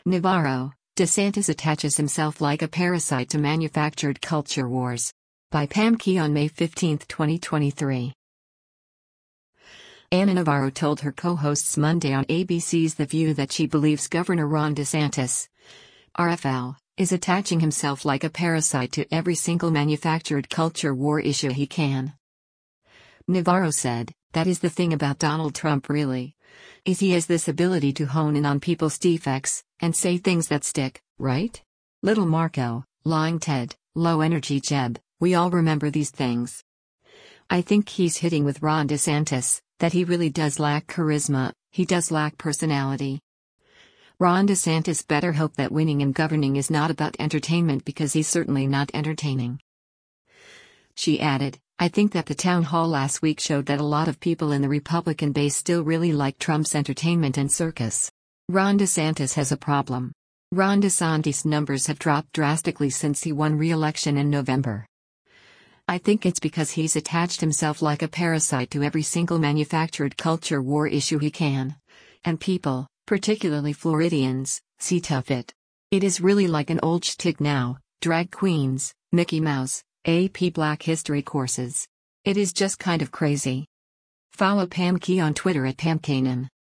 Navarro, DeSantis attaches himself like a parasite to manufactured culture wars. By Pam Key on May 15, 2023. Ana Navarro told her co-hosts Monday on ABC's The View that she believes Governor Ron DeSantis, RFL, is attaching himself like a parasite to every single manufactured culture war issue he can. Navarro said, "That is the thing about Donald Trump really. Is he has this ability to hone in on people's defects, and say things that stick, right? Little Marco, lying Ted, low energy Jeb, we all remember these things. I think he's hitting with Ron DeSantis, that he really does lack charisma, he does lack personality. Ron DeSantis better hope that winning and governing is not about entertainment because he's certainly not entertaining." She added, "I think that the town hall last week showed that a lot of people in the Republican base still really like Trump's entertainment and circus. Ron DeSantis has a problem. Ron DeSantis' numbers have dropped drastically since he won re-election in November. I think it's because he's attached himself like a parasite to every single manufactured culture war issue he can. And people, particularly Floridians, see tough it. It is really like an old shtick now, drag queens, Mickey Mouse, AP Black History courses. It is just kind of crazy." Follow Pam Key on Twitter at PamKanan.